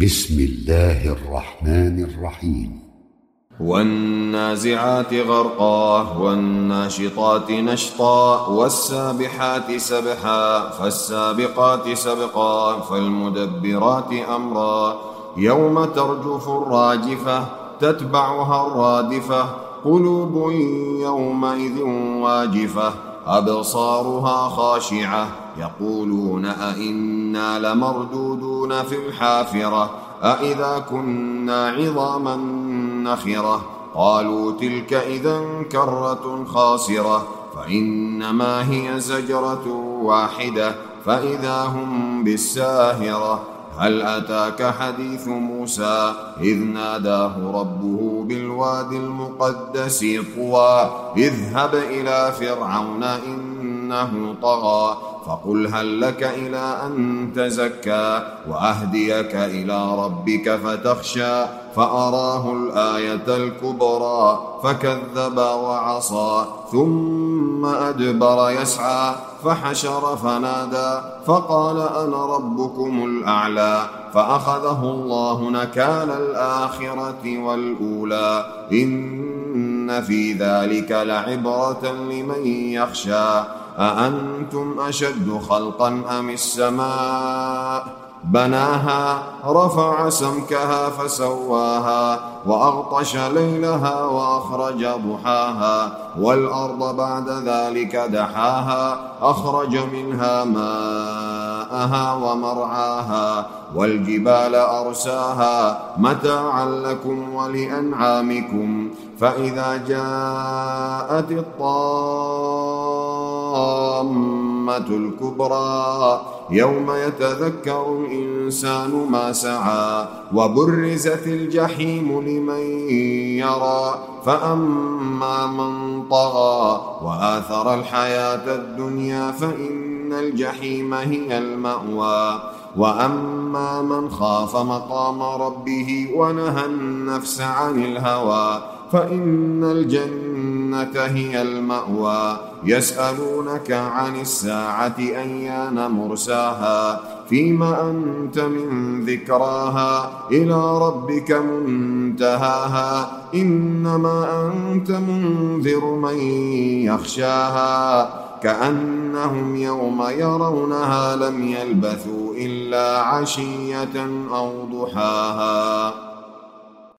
بسم الله الرحمن الرحيم. والنازعات غرقا والناشطات نشطا والسابحات سبحا فالسابقات سبقا فالمدبرات أمرا يوم ترجف الراجفة تتبعها الرادفة قلوب يومئذ واجفة أبصارها خاشعة يقولون أئنا لمردودون في الحافرة أئذا كنا عظاما نخرة قالوا تلك إذا كرة خاسرة فإنما هي زجرة واحدة فإذا هم بالساهرة هل أتاك حديث موسى إذ ناداه ربه بالوادي المقدس طوى اذهب إلى فرعون إنه طغى فقل هل لك إلى أن تزكى وأهديك إلى ربك فتخشى فأراه الآية الكبرى فكذب وعصى ثم أدبر يسعى فحشر فنادى فقال أنا ربكم الأعلى فأخذه الله نكال الآخرة والأولى إن في ذلك لعبرة لمن يخشى أأنتم أشد خلقا أم السماء بناها رفع سمكها فسواها وأغطش ليلها وأخرج ضحاها والأرض بعد ذلك دحاها أخرج منها ماءها ومرعاها والجبال أرساها متاعا لكم ولأنعامكم فإذا جاءت الطامة الكبرى يوم يتذكر الإنسان ما سعى وبرزت الجحيم لمن يرى فأما من طغى وآثر الحياة الدنيا فإن الجحيم هي المأوى وأما من خاف مقام ربه ونهى النفس عن الهوى فإن الجنة هي المأوى يسألونك عن الساعة أيان مرساها فيما أنت من ذكراها إلى ربك منتهاها إنما أنت منذر من يخشاها كأنهم يوم يرونها لم يلبثوا إلا عشية أو ضحاها.